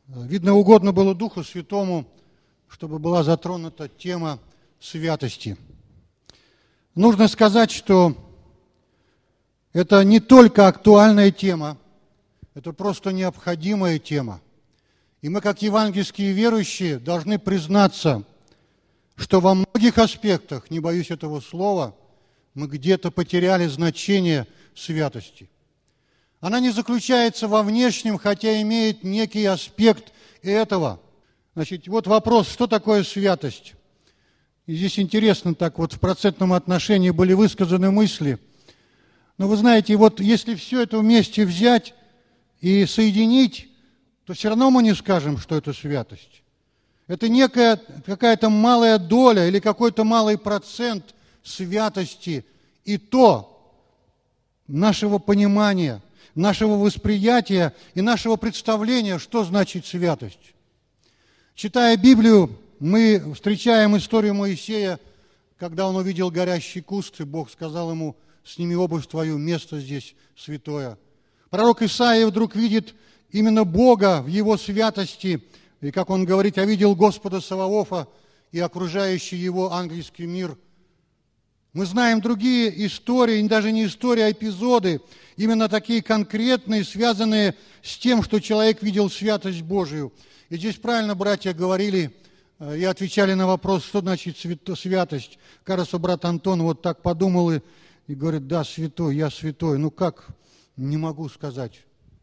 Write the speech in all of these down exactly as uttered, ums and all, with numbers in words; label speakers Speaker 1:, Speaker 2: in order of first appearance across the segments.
Speaker 1: Видно, угодно было Духу Святому, чтобы была затронута тема святости. Нужно сказать, что это не только актуальная тема, это просто необходимая тема. И мы, как евангельские верующие, должны признаться, что во многих аспектах, не боюсь этого слова, мы где-то потеряли значение святости. Она не заключается во внешнем, хотя имеет некий аспект этого. Значит, вот вопрос, что такое святость? И здесь интересно, так вот в процентном отношении были высказаны мысли. Но вы знаете, вот если все это вместе взять и соединить, то все равно мы не скажем, что это святость. Это некая какая-то малая доля или какой-то малый процент святости, и то нашего понимания, нашего восприятия и нашего представления, что значит святость. Читая Библию, мы встречаем историю Моисея, когда он увидел горящий куст, и Бог сказал ему: «Сними обувь твою, место здесь святое». Пророк Исаия вдруг видит именно Бога в Его святости, и, как он говорит: «Я видел Господа Саваофа и окружающий Его ангельский мир». Мы знаем другие истории, даже не истории, а эпизоды, именно такие конкретные, связанные с тем, что человек видел святость Божию. И здесь правильно братья говорили и отвечали на вопрос, что значит святость. Кажется, брат Антон вот так подумал и, и говорит: да, святой, я святой. Ну как? Не могу сказать.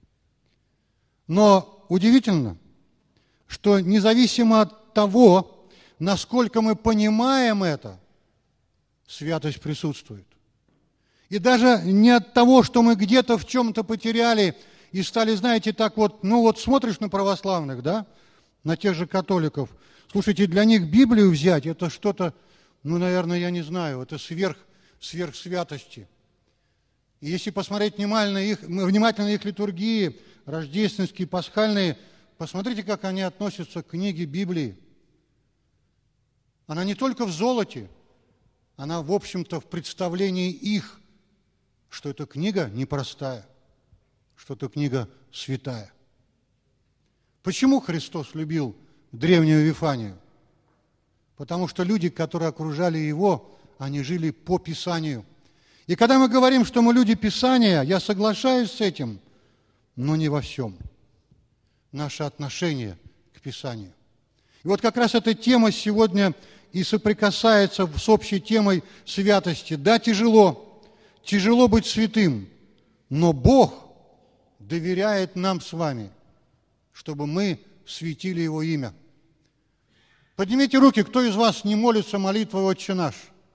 Speaker 1: Но удивительно, что независимо от того, насколько мы понимаем это, святость присутствует. И даже не от того, что мы где-то в чем-то потеряли и стали, знаете, так вот, ну вот смотришь на православных, да, на тех же католиков. Слушайте, для них Библию взять, это что-то, ну, наверное, я не знаю, это сверх, сверх святости. И если посмотреть внимательно их, внимательно их литургии, рождественские, пасхальные, посмотрите, как они относятся к книге Библии. Она не только в золоте, она, в общем-то, в представлении их, что эта книга непростая, что эта книга святая. Почему Христос любил древнюю Вифанию? Потому что люди, которые окружали Его, они жили по Писанию. И когда мы говорим, что мы люди Писания, я соглашаюсь с этим, но не во всем. Наше отношение к Писанию. И вот как раз эта тема сегодня и соприкасается с общей темой святости. Да, тяжело, тяжело быть святым, но Бог доверяет нам с вами, чтобы мы светили Его имя. Поднимите руки, кто из вас не молится молитвой «Отче наш»?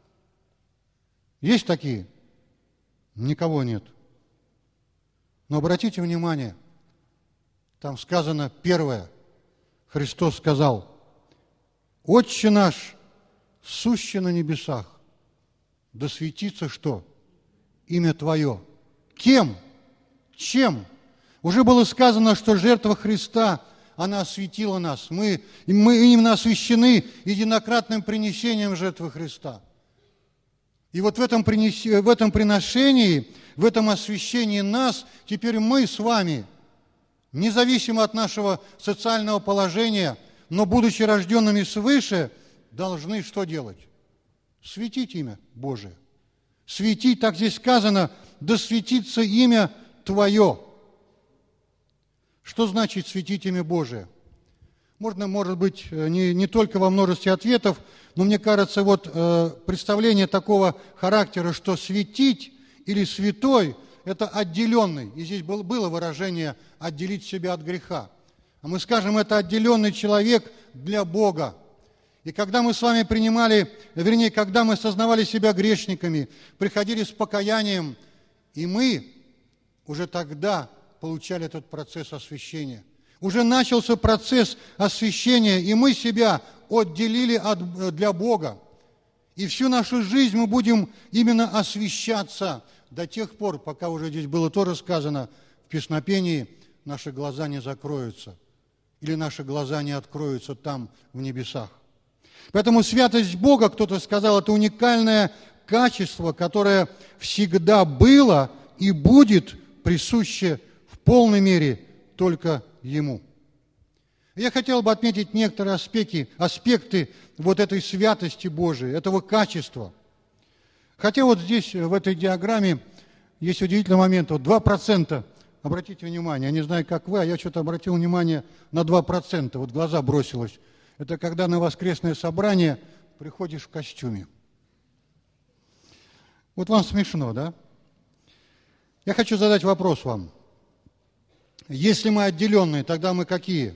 Speaker 1: Есть такие? Никого нет. Но обратите внимание, там сказано первое. Христос сказал: «Отче наш, сущий на небесах, да светится что? Имя Твое». Кем? Чем? Уже было сказано, что жертва Христа, она осветила нас. Мы, мы именно освящены единократным принесением жертвы Христа. И вот в этом, принес... в этом приношении, в этом освящении нас, теперь мы с вами, независимо от нашего социального положения, но будучи рожденными свыше, должны что делать? Светить имя Божие. Светить, так здесь сказано, да светится имя Твое. Что значит светить имя Божие? Можно, может быть, не, не только во множестве ответов, но мне кажется, вот э, представление такого характера, что светить или святой – это отделенный. И здесь было, было выражение «отделить себя от греха». А мы скажем, это отделенный человек для Бога. И когда мы с вами принимали, вернее, когда мы осознавали себя грешниками, приходили с покаянием, и мы уже тогда получали этот процесс освящения. Уже начался процесс освящения, и мы себя отделили от, для Бога. И всю нашу жизнь мы будем именно освящаться до тех пор, пока уже здесь было тоже сказано в песнопении, наши глаза не закроются, или наши глаза не откроются там, в небесах. Поэтому святость Бога, кто-то сказал, это уникальное качество, которое всегда было и будет присуще в полной мере только Ему. Я хотел бы отметить некоторые аспекты, аспекты вот этой святости Божией, этого качества. Хотя вот здесь, в этой диаграмме, есть удивительный момент. Вот два процента, обратите внимание, я не знаю, как вы, а я что-то обратил внимание на два процента, вот глаза бросилось. Это когда на воскресное собрание приходишь в костюме. Вот вам смешно, да? Я хочу задать вопрос вам. Если мы отделенные, тогда мы какие?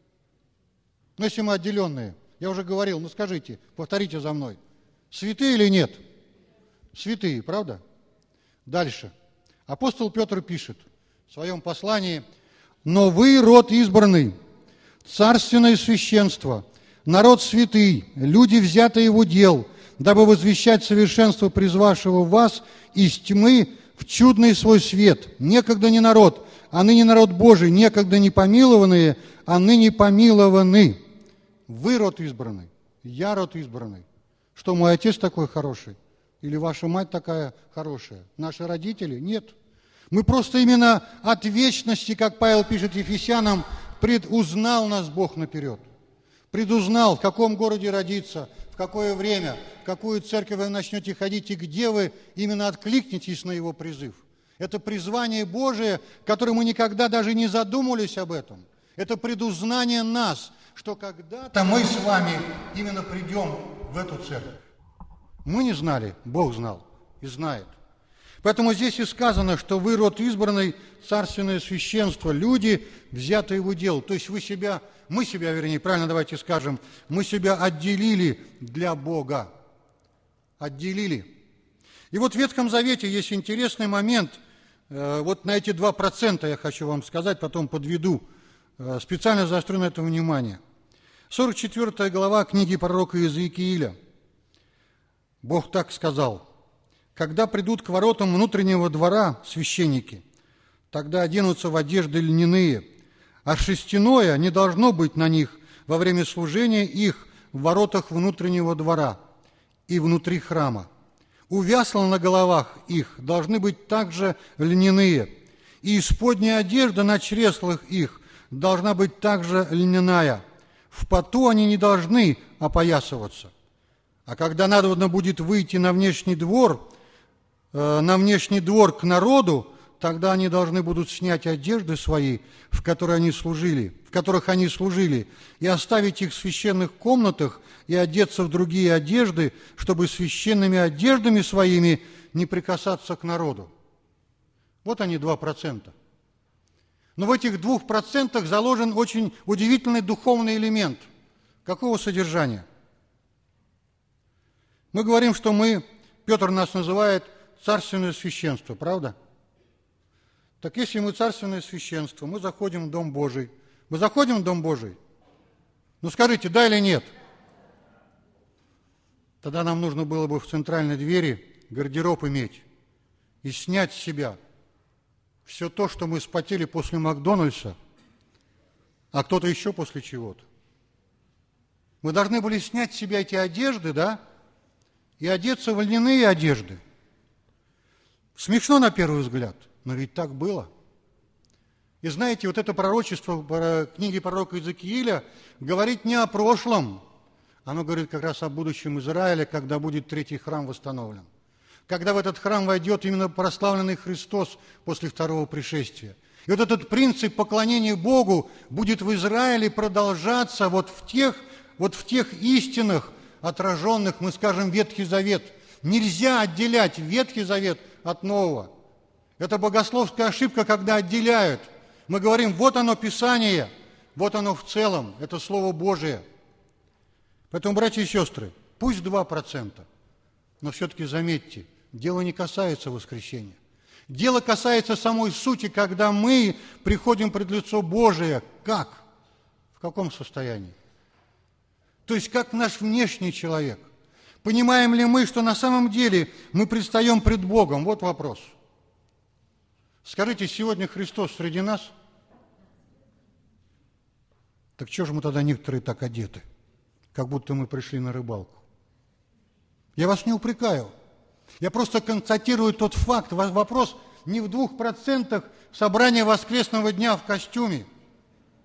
Speaker 1: Ну, если мы отделенные, я уже говорил, ну скажите, повторите за мной. Святые или нет? Святые, правда? Дальше. Апостол Петр пишет в своем послании: «Но вы род избранный, царственное священство, народ святый, люди, взятые в удел, дабы возвещать совершенство призвавшего вас из тьмы в чудный свой свет. Некогда не народ, а ныне народ Божий, некогда не помилованные, а ныне помилованы». Вы род избранный, я род избранный. Что, мой отец такой хороший? Или ваша мать такая хорошая? Наши родители? Нет. Мы просто именно от вечности, как Павел пишет Ефесянам, предузнал нас Бог наперед. Предузнал, в каком городе родиться, в какое время, в какую церковь вы начнете ходить и где вы именно откликнетесь на Его призыв. Это призвание Божие, которое мы никогда даже не задумывались об этом. Это предузнание нас, что когда-то мы с вами именно придем в эту церковь. Мы не знали, Бог знал и знает. Поэтому здесь и сказано, что вы род избранный, царственное священство, люди, взятые в удел. То есть вы себя, мы себя, вернее, правильно давайте скажем, мы себя отделили для Бога. Отделили. И вот в Ветхом Завете есть интересный момент. Вот на эти два процента я хочу вам сказать, потом подведу. Специально заострю на это внимание. сорок четвёртая глава книги пророка Иезекииля. Бог так сказал: «Когда придут к воротам внутреннего двора священники, тогда оденутся в одежды льняные, а шерстяное не должно быть на них во время служения их в воротах внутреннего двора и внутри храма. У вясла на головах их должны быть также льняные, и исподняя одежда на чреслах их должна быть также льняная. В поту они не должны опоясываться. А когда надобно будет выйти на внешний двор, э, на внешний двор к народу, тогда они должны будут снять одежды свои, в которые они служили, в которых они служили, и оставить их в священных комнатах и одеться в другие одежды, чтобы священными одеждами своими не прикасаться к народу». Вот они, два процента. Но в этих двух процентах заложен очень удивительный духовный элемент. Какого содержания? Мы говорим, что мы, Петр нас называет царственное священство, правда? Так если мы царственное священство, мы заходим в Дом Божий. Мы заходим в Дом Божий? Ну скажите, да или нет? Тогда нам нужно было бы в центральной двери гардероб иметь и снять с себя все то, что мы спотели после Макдональдса, а кто-то еще после чего-то. Мы должны были снять с себя эти одежды, да, и одеться в льняные одежды. Смешно на первый взгляд, но ведь так было. И знаете, вот это пророчество книги пророка Иезекииля говорит не о прошлом, оно говорит как раз о будущем Израиле, когда будет третий храм восстановлен. Когда в этот храм войдет именно прославленный Христос после второго пришествия. И вот этот принцип поклонения Богу будет в Израиле продолжаться вот в тех, вот в тех истинах, отраженных, мы скажем, Ветхий Завет. Нельзя отделять Ветхий Завет от Нового. Это богословская ошибка, когда отделяют. Мы говорим, вот оно Писание, вот оно в целом, это Слово Божие. Поэтому, братья и сестры, пусть два процента, но все-таки заметьте, дело не касается воскресения. Дело касается самой сути, когда мы приходим пред лицо Божие. Как? В каком состоянии? То есть, как наш внешний человек. Понимаем ли мы, что на самом деле мы предстаем пред Богом? Вот вопрос. Скажите, сегодня Христос среди нас? Так чего же мы тогда некоторые так одеты? Как будто мы пришли на рыбалку. Я вас не упрекаю. Я просто констатирую тот факт. Вопрос не в двух процентах собрания воскресного дня в костюме.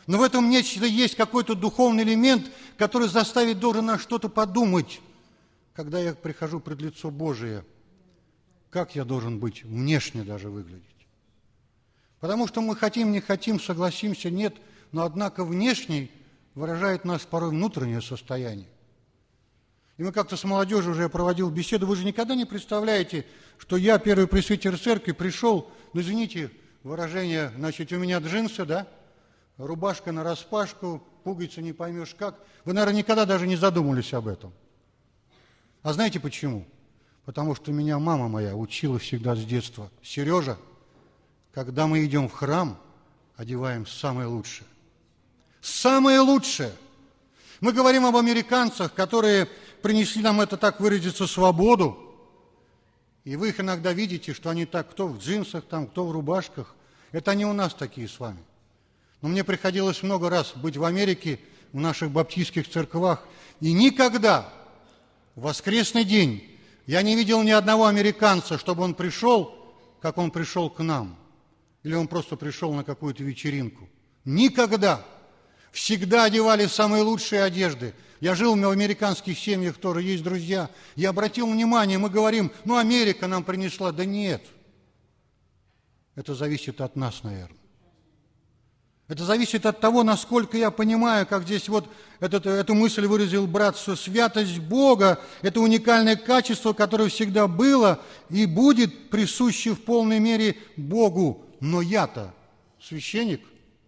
Speaker 1: Но в этом нечто есть какой-то духовный элемент, который заставит должен нас что-то подумать, когда я прихожу пред лицо Божие, как я должен быть, внешне даже выглядеть. Потому что мы хотим, не хотим, согласимся, нет, но однако внешний выражает нас порой внутреннее состояние. И мы как-то с молодежью уже проводил беседу, вы же никогда не представляете, что я, первый пресвитер церкви, пришел, ну извините, выражение, значит, у меня джинсы, да, рубашка нараспашку, пуговицы не поймешь как. Вы, наверное, никогда даже не задумывались об этом. А знаете почему? Потому что меня мама моя учила всегда с детства. Сережа, когда мы идем в храм, одеваем самое лучшее. Самое лучшее. Мы говорим об американцах, которые принесли нам это, так выразиться, свободу. И вы их иногда видите, что они так, кто в джинсах, там, кто в рубашках. Это не у нас такие с вами. Но мне приходилось много раз быть в Америке, в наших баптистских церквах, и никогда в воскресный день я не видел ни одного американца, чтобы он пришел, как он пришел к нам. Или он просто пришел на какую-то вечеринку. Никогда. Всегда одевали самые лучшие одежды. Я жил в американских семьях, тоже есть друзья. Я обратил внимание, мы говорим, ну, Америка нам принесла. Да нет. Это зависит от нас, наверное. Это зависит от того, насколько я понимаю, как здесь вот этот, эту мысль выразил брат, что святость Бога – это уникальное качество, которое всегда было и будет присуще в полной мере Богу. Но я-то священник.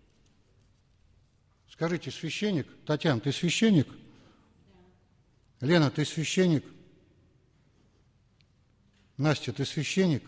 Speaker 1: Скажите, священник? Татьяна, ты священник? Лена, ты священник? Настя, ты священник?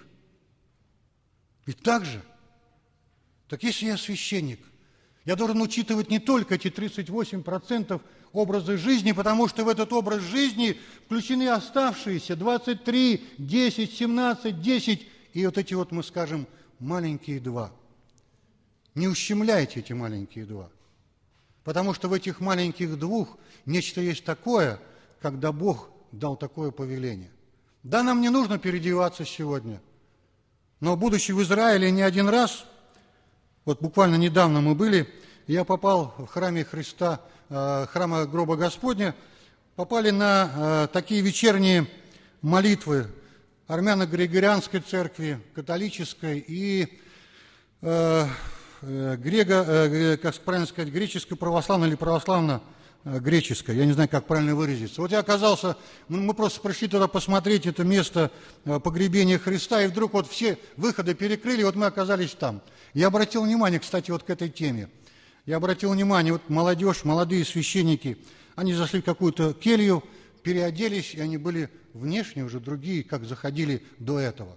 Speaker 1: И так же. Так если я священник, я должен учитывать не только эти тридцать восемь процентов образа жизни, потому что в этот образ жизни включены оставшиеся двадцать три, десять, семнадцать, десять и вот эти вот, мы скажем, маленькие два. Не ущемляйте эти маленькие два. Потому что в этих маленьких двух нечто есть такое, когда Бог дал такое повеление. Да, нам не нужно переодеваться сегодня, но будучи в Израиле не один раз, вот буквально недавно мы были, я попал в храме Христа, храма Гроба Господня, попали на такие вечерние молитвы армяно-григорианской церкви, католической и э, греко, э, как правильно сказать, греческо-православной или православно-греческой, я не знаю, как правильно выразиться. Вот я оказался, мы просто пришли туда посмотреть это место погребения Христа, и вдруг вот все выходы перекрыли, вот мы оказались там. Я обратил внимание, кстати, вот к этой теме. Я обратил внимание, вот молодежь, молодые священники, они зашли в какую-то келью, переоделись, и они были внешне уже другие, как заходили до этого.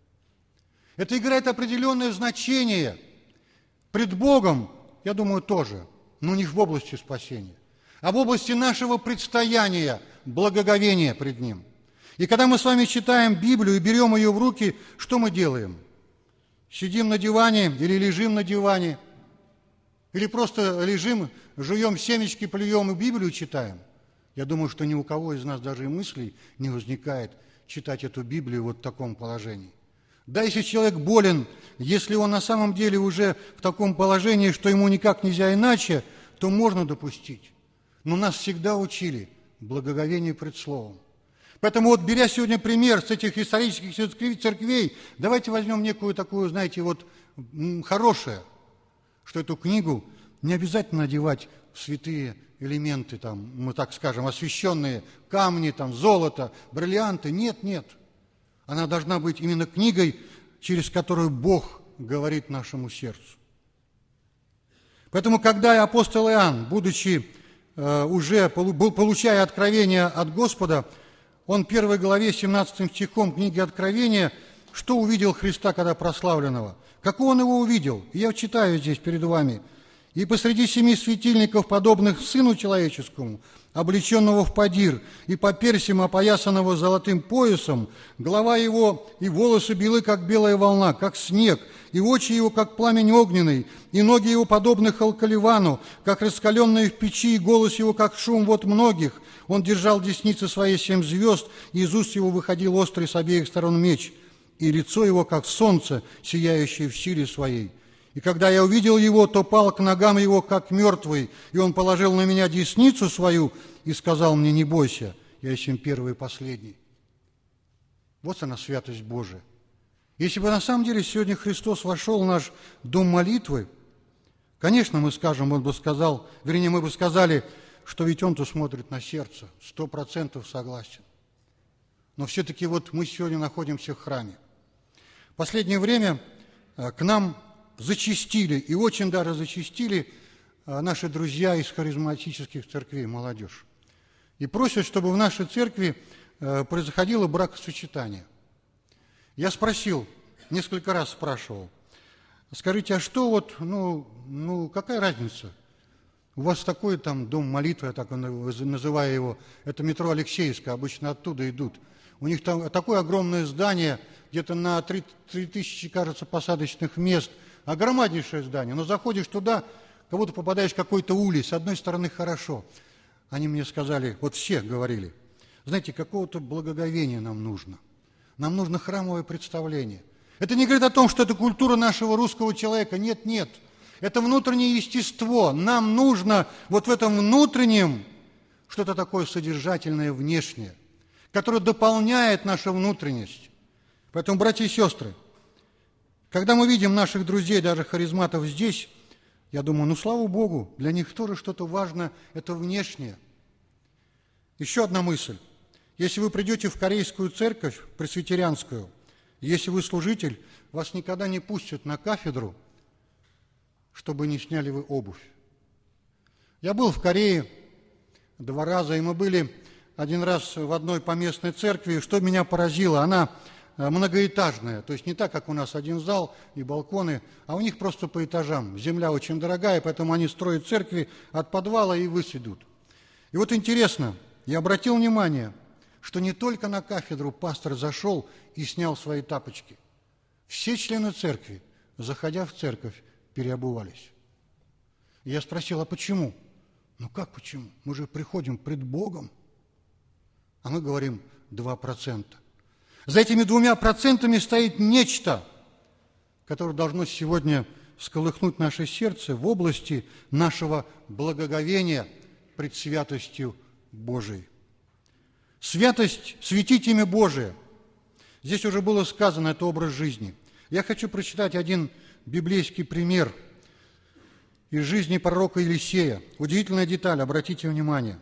Speaker 1: Это играет определенное значение. Пред Богом, я думаю, тоже, но не в области спасения, а в области нашего предстояния, благоговения пред Ним. И когда мы с вами читаем Библию и берем ее в руки, что мы делаем? Сидим на диване или лежим на диване, или просто лежим, жуем семечки, плюем и Библию читаем? Я думаю, что ни у кого из нас даже и мыслей не возникает читать эту Библию вот в таком положении. Да, если человек болен, если он на самом деле уже в таком положении, что ему никак нельзя иначе, то можно допустить. Но нас всегда учили благоговение пред Словом. Поэтому вот, беря сегодня пример с этих исторических церквей, давайте возьмем некую такую, знаете, вот хорошее, что эту книгу не обязательно одевать в святые элементы, там, мы так скажем, освященные камни, там, золото, бриллианты. Нет, нет. Она должна быть именно книгой, через которую Бог говорит нашему сердцу. Поэтому, когда апостол Иоанн, будучи э, уже, был, получая откровение от Господа, он в первой главе, семнадцатым стихом книги Откровения, что увидел Христа, когда прославленного? Какого он его увидел? Я читаю здесь перед вами. «И посреди семи светильников, подобных Сыну Человеческому, облеченного в подир, и по персям опоясанного золотым поясом, голова его и волосы белы, как белая волна, как снег, и очи его, как пламень огненный, и ноги его, подобны халкаливану, как раскаленные в печи, и голос его, как шум вод многих. Он держал в деснице своей семь звезд, и из уст его выходил острый с обеих сторон меч, и лицо его, как солнце, сияющее в силе своей. И И когда я увидел его, то пал к ногам его, как мертвый, и он положил на меня десницу свою и сказал мне: не бойся, я есть первый и последний. Вот она, святость Божия. Если бы на самом деле сегодня Христос вошел в наш дом молитвы, конечно, мы скажем, он бы сказал, вернее, мы бы сказали, что ведь он-то смотрит на сердце, сто процентов согласен. Но все-таки вот мы сегодня находимся в храме. В последнее время к нам зачастили, и очень даже зачастили наши друзья из харизматических церквей, молодежь. И просят, чтобы в нашей церкви происходило бракосочетание. Я спросил, несколько раз спрашивал: скажите, а что вот, ну, ну какая разница? У вас такой там дом молитвы, я так называю его, это метро Алексеевское, обычно оттуда идут. У них там такое огромное здание, где-то на три тысячи, кажется, посадочных мест, огромнейшее здание, но заходишь туда, как будто попадаешь в какой-то улей, с одной стороны хорошо. Они мне сказали, вот все говорили, знаете, какого-то благоговения нам нужно. Нам нужно храмовое представление. Это не говорит о том, что это культура нашего русского человека. Нет, нет. Это внутреннее естество. Нам нужно вот в этом внутреннем что-то такое содержательное, внешнее, которое дополняет нашу внутренность. Поэтому, братья и сестры, когда мы видим наших друзей, даже харизматов здесь, я думаю, ну, слава Богу, для них тоже что-то важно, это внешнее. Еще одна мысль. Если вы придете в корейскую церковь, пресвитерианскую, если вы служитель, вас никогда не пустят на кафедру, чтобы не сняли вы обувь. Я был в Корее два раза, и мы были один раз в одной поместной церкви. Что меня поразило, она многоэтажная, то есть не так, как у нас один зал и балконы, а у них просто по этажам. Земля очень дорогая, поэтому они строят церкви от подвала и ввысь идут. И вот интересно, я обратил внимание, что не только на кафедру пастор зашел и снял свои тапочки. Все члены церкви, заходя в церковь, переобувались. И я спросил, а почему? Ну как почему? Мы же приходим пред Богом. А мы говорим два процента. За этими двумя процентами стоит нечто, которое должно сегодня всколыхнуть наше сердце в области нашего благоговения пред святостью Божией. Святость, светить имя Божие. Здесь уже было сказано, это образ жизни. Я хочу прочитать один библейский пример из жизни пророка Елисея. Удивительная деталь, обратите внимание.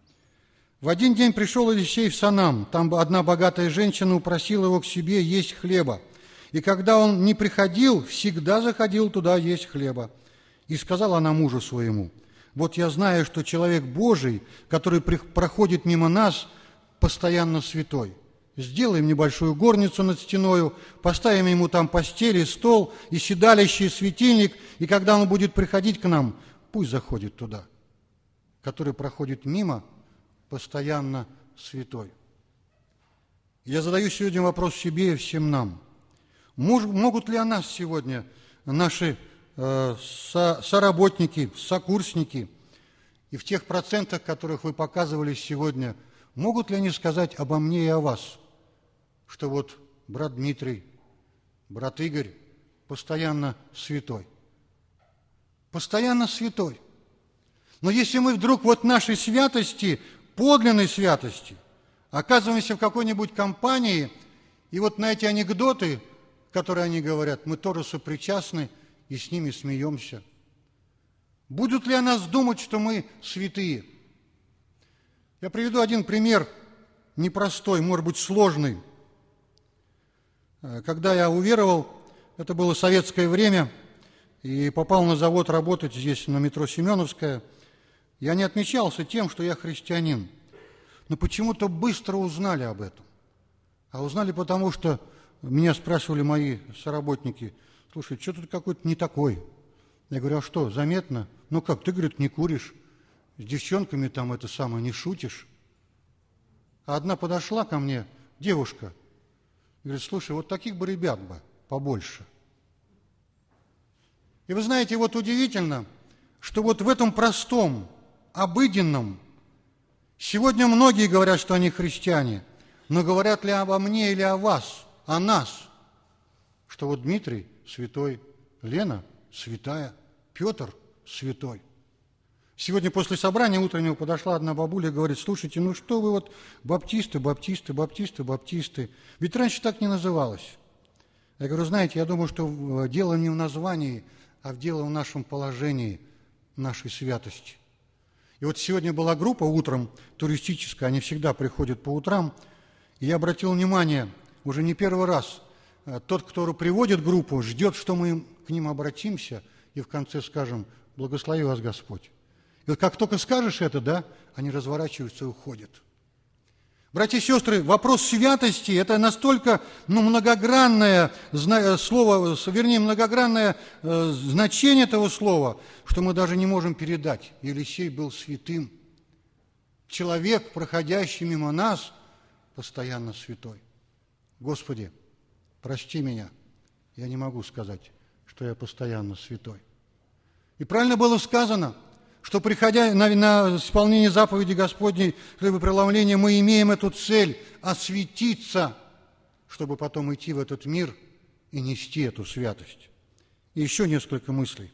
Speaker 1: В один день пришел Елисей в Санам. Там одна богатая женщина упросила его к себе есть хлеба. И когда он не приходил, всегда заходил туда есть хлеба. И сказала она мужу своему: вот я знаю, что человек Божий, который проходит мимо нас, постоянно святой. Сделаем небольшую горницу над стеною, поставим ему там постели, стол и седалище, и светильник, и когда он будет приходить к нам, пусть заходит туда, который проходит мимо, постоянно святой. Я задаю сегодня вопрос себе и всем нам. Могут ли о нас сегодня наши э, со, соработники, сокурсники, и в тех процентах, которых вы показывали сегодня, могут ли они сказать обо мне и о вас, что вот брат Дмитрий, брат Игорь постоянно святой? Постоянно святой. Но если мы вдруг вот нашей святости, подлинной святости, оказываемся в какой-нибудь компании, и вот на эти анекдоты, которые они говорят, мы тоже сопричастны и с ними смеемся. Будут ли о нас думать, что мы святые? Я приведу один пример, непростой, может быть, сложный. Когда я уверовал, это было советское время, и попал на завод работать здесь, на метро Семеновская, я не отмечался тем, что я христианин. Но почему-то быстро узнали об этом. А узнали потому, что меня спрашивали мои соработники: слушай, что тут какой-то не такой? Я говорю, а что, заметно? Ну как, ты, говорит, не куришь, с девчонками там это самое, не шутишь. А одна подошла ко мне, девушка, говорит, слушай, вот таких бы ребят бы побольше. И вы знаете, вот удивительно, что вот в этом простом, обыденном, сегодня многие говорят, что они христиане, но говорят ли обо мне или о вас, о нас, что вот Дмитрий святой, Лена святая, Петр святой. Сегодня после собрания утреннего подошла одна бабуля и говорит: слушайте, ну что вы вот баптисты, баптисты, баптисты, баптисты. Ведь раньше так не называлось. Я говорю: знаете, я думаю, что дело не в названии, а в дело в нашем положении, нашей святости. И вот сегодня была группа утром туристическая, они всегда приходят по утрам, и я обратил внимание, уже не первый раз, тот, кто приводит группу, ждет, что мы к ним обратимся и в конце скажем: благослови вас Господь. И вот как только скажешь это, да, они разворачиваются и уходят. Братья и сестры, вопрос святости – это настолько ну, многогранное слово, вернее, многогранное э, значение этого слова, что мы даже не можем передать. Елисей был святым. Человек, проходящий мимо нас, постоянно святой. Господи, прости меня, я не могу сказать, что я постоянно святой. И правильно было сказано, что, приходя на, на исполнение заповеди Господней, хлебопреломления, мы имеем эту цель – осветиться, чтобы потом идти в этот мир и нести эту святость. И еще несколько мыслей.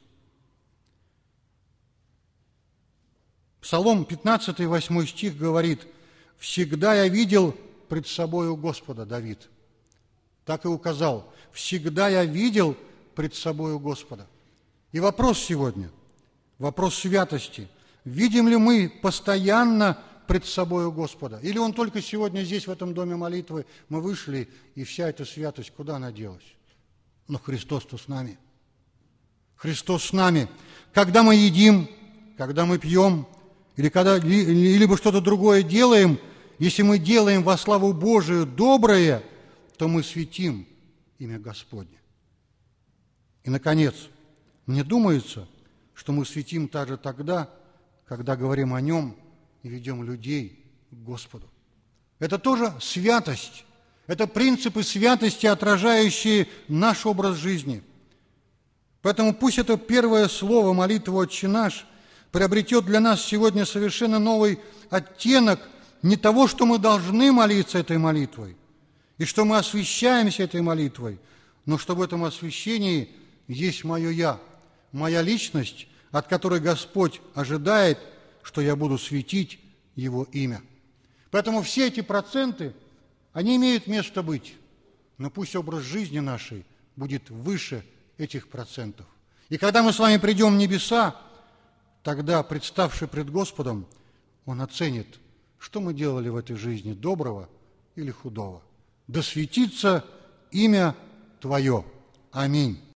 Speaker 1: Псалом пятнадцатый, восьмой стих говорит: «Всегда я видел пред собою Господа», Давид. Так и указал: «Всегда я видел пред собою Господа». И вопрос сегодня – вопрос святости. Видим ли мы постоянно пред собою Господа? Или Он только сегодня здесь, в этом доме молитвы, мы вышли, и вся эта святость, куда она делась? Но Христос-то с нами. Христос с нами. Когда мы едим, когда мы пьем, или когда либо что-то другое делаем, если мы делаем во славу Божию доброе, то мы светим имя Господне. И, наконец, мне думается, что мы светим также тогда, когда говорим о Нем и ведем людей к Господу. Это тоже святость. Это принципы святости, отражающие наш образ жизни. Поэтому пусть это первое слово молитвы «Отче наш» приобретет для нас сегодня совершенно новый оттенок не того, что мы должны молиться этой молитвой, и что мы освящаемся этой молитвой, но что в этом освящении есть мое «Я», моя личность, от которой Господь ожидает, что я буду светить Его имя. Поэтому все эти проценты, они имеют место быть, но пусть образ жизни нашей будет выше этих процентов. И когда мы с вами придем в небеса, тогда, представший пред Господом, Он оценит, что мы делали в этой жизни, доброго или худого. Да светится имя Твое. Аминь.